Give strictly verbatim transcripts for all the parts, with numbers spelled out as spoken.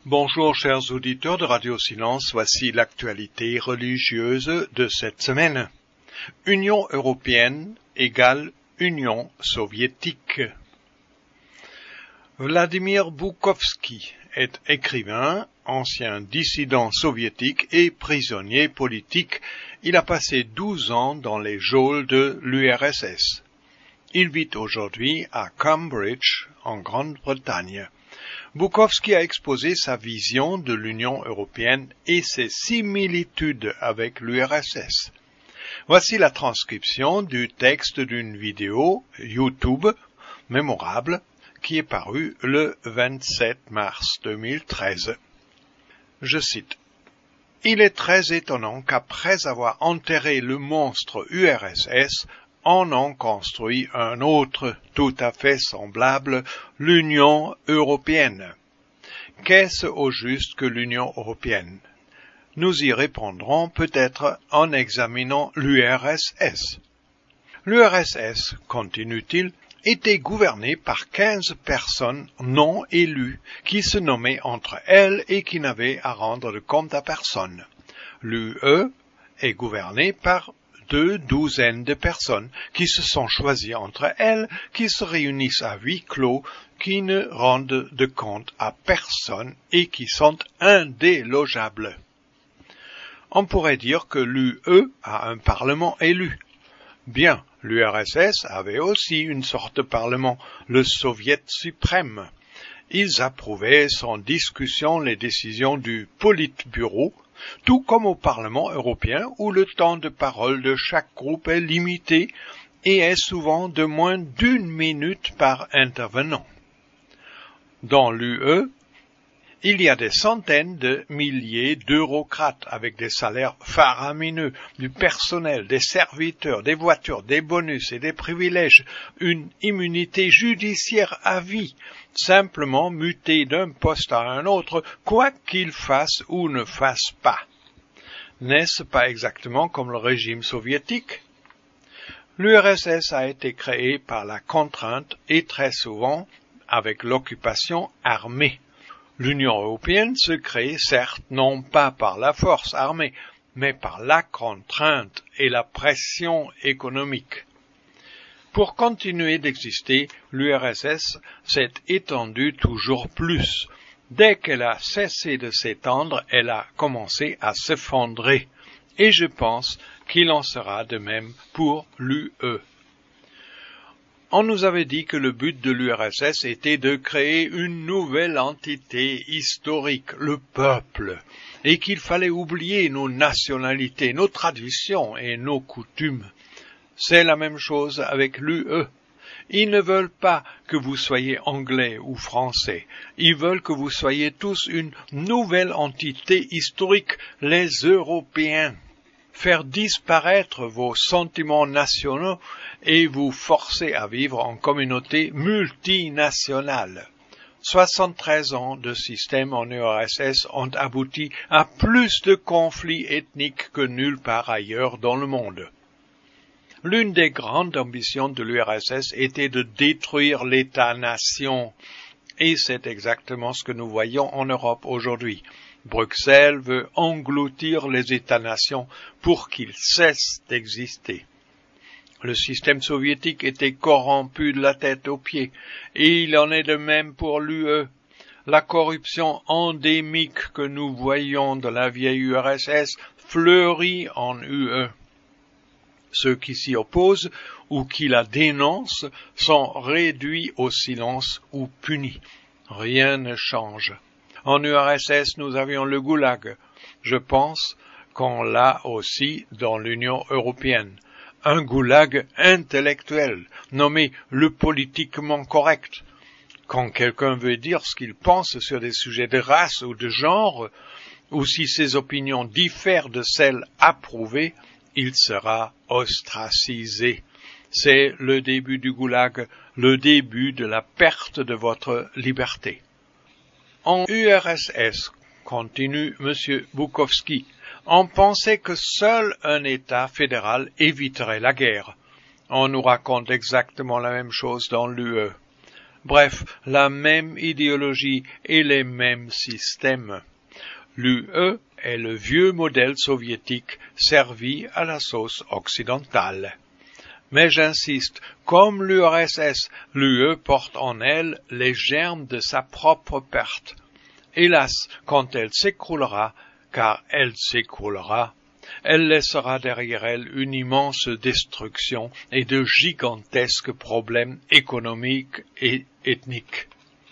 Bonjour chers auditeurs de Radio Silence, voici l'actualité religieuse de cette semaine. Union européenne égale Union soviétique. Vladimir Boutkovski est écrivain, ancien dissident soviétique et prisonnier politique. Il a passé douze ans dans les geôles de l'U R S S. Il vit aujourd'hui à Cambridge, en Grande-Bretagne. Boutkovski a exposé sa vision de l'Union européenne et ses similitudes avec l'U R S S. Voici la transcription du texte d'une vidéo YouTube mémorable qui est parue le vingt-sept mars deux mille treize. Je cite. « Il est très étonnant qu'après avoir enterré le monstre U R S S, on en construit un autre tout à fait semblable, l'Union européenne. Qu'est-ce au juste que l'Union européenne? Nous y répondrons peut-être en examinant l'U R S S. L'U R S S, continue-t-il, était gouverné par quinze personnes non élues qui se nommaient entre elles et qui n'avaient à rendre de compte à personne. L'U E est gouverné par deux douzaines de personnes qui se sont choisies entre elles, qui se réunissent à huis clos, qui ne rendent de compte à personne et qui sont indélogeables. On pourrait dire que l'U E a un parlement élu. Bien, l'U R S S avait aussi une sorte de parlement, le Soviet suprême. Ils approuvaient sans discussion les décisions du Politburo, tout comme au Parlement européen où le temps de parole de chaque groupe est limité et est souvent de moins d'une minute par intervenant. Dans l'U E, il y a des centaines de milliers d'eurocrates avec des salaires faramineux, du personnel, des serviteurs, des voitures, des bonus et des privilèges, une immunité judiciaire à vie, simplement mutés d'un poste à un autre, quoi qu'ils fassent ou ne fassent pas. N'est-ce pas exactement comme le régime soviétique? L'U R S S a été créé par la contrainte et très souvent avec l'occupation armée. L'Union européenne se crée certes non pas par la force armée, mais par la contrainte et la pression économique. Pour continuer d'exister, l'U R S S s'est étendue toujours plus. Dès qu'elle a cessé de s'étendre, elle a commencé à s'effondrer. Et je pense qu'il en sera de même pour l'U E. On nous avait dit que le but de l'U R S S était de créer une nouvelle entité historique, le peuple, et qu'il fallait oublier nos nationalités, nos traditions et nos coutumes. C'est la même chose avec l'U E. Ils ne veulent pas que vous soyez anglais ou français. Ils veulent que vous soyez tous une nouvelle entité historique, les Européens. Faire disparaître vos sentiments nationaux et vous forcer à vivre en communauté multinationale. soixante-treize ans de système en U R S S ont abouti à plus de conflits ethniques que nulle part ailleurs dans le monde. L'une des grandes ambitions de l'U R S S était de détruire l'État-nation, et c'est exactement ce que nous voyons en Europe aujourd'hui. Bruxelles veut engloutir les États-nations pour qu'ils cessent d'exister. Le système soviétique était corrompu de la tête aux pieds, et il en est de même pour l'U E. La corruption endémique que nous voyons de la vieille U R S S fleurit en U E. Ceux qui s'y opposent ou qui la dénoncent sont réduits au silence ou punis. Rien ne change. En U R S S, nous avions le goulag. Je pense qu'on l'a aussi dans l'Union européenne. Un goulag intellectuel, nommé le politiquement correct. Quand quelqu'un veut dire ce qu'il pense sur des sujets de race ou de genre, ou si ses opinions diffèrent de celles approuvées, il sera ostracisé. C'est le début du goulag, le début de la perte de votre liberté. En U R S S, continue M. Boutkovski, on pensait que seul un État fédéral éviterait la guerre. On nous raconte exactement la même chose dans l'U E. Bref, la même idéologie et les mêmes systèmes. L'U E est le vieux modèle soviétique servi à la sauce occidentale. Mais j'insiste, comme l'U R S S, l'U E porte en elle les germes de sa propre perte. Hélas, quand elle s'écroulera, car elle s'écroulera, elle laissera derrière elle une immense destruction et de gigantesques problèmes économiques et ethniques.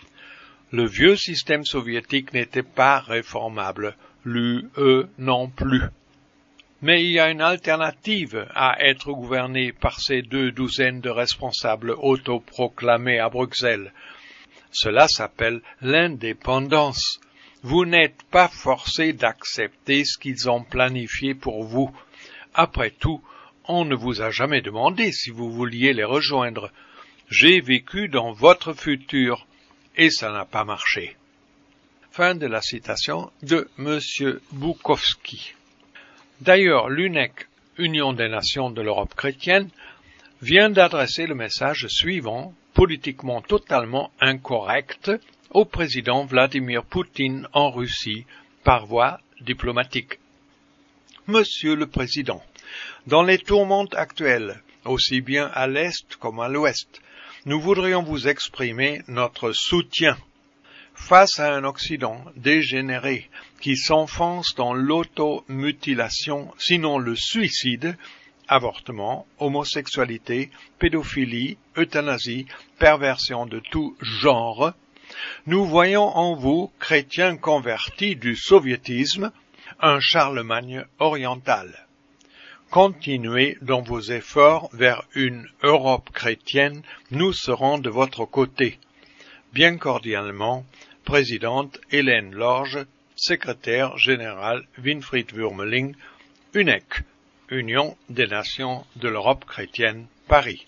Le vieux système soviétique n'était pas réformable, l'U E non plus. Mais il y a une alternative à être gouverné par ces deux douzaines de responsables autoproclamés à Bruxelles. Cela s'appelle l'indépendance. Vous n'êtes pas forcé d'accepter ce qu'ils ont planifié pour vous. Après tout, on ne vous a jamais demandé si vous vouliez les rejoindre. J'ai vécu dans votre futur, et ça n'a pas marché. Fin de la citation de Monsieur Boukowski. D'ailleurs, l'U N E C, Union des Nations de l'Europe chrétienne, vient d'adresser le message suivant, politiquement totalement incorrect, au président Vladimir Poutine en Russie, par voie diplomatique. Monsieur le Président, dans les tourmentes actuelles, aussi bien à l'Est comme à l'Ouest, nous voudrions vous exprimer notre soutien face à un Occident dégénéré qui s'enfonce dans l'automutilation, sinon le suicide, avortement, homosexualité, pédophilie, euthanasie, perversion de tout genre. Nous voyons en vous, chrétiens convertis du soviétisme, un Charlemagne oriental. Continuez dans vos efforts vers une Europe chrétienne, nous serons de votre côté. Bien cordialement, présidente Hélène Lorge, secrétaire générale Winfried Wurmeling, U N E C, Union des Nations de l'Europe chrétienne, Paris.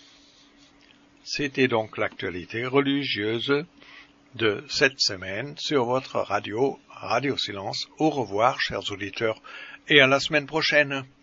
C'était donc l'actualité religieuse de cette semaine sur votre radio, Radio Silence. Au revoir, chers auditeurs, et à la semaine prochaine.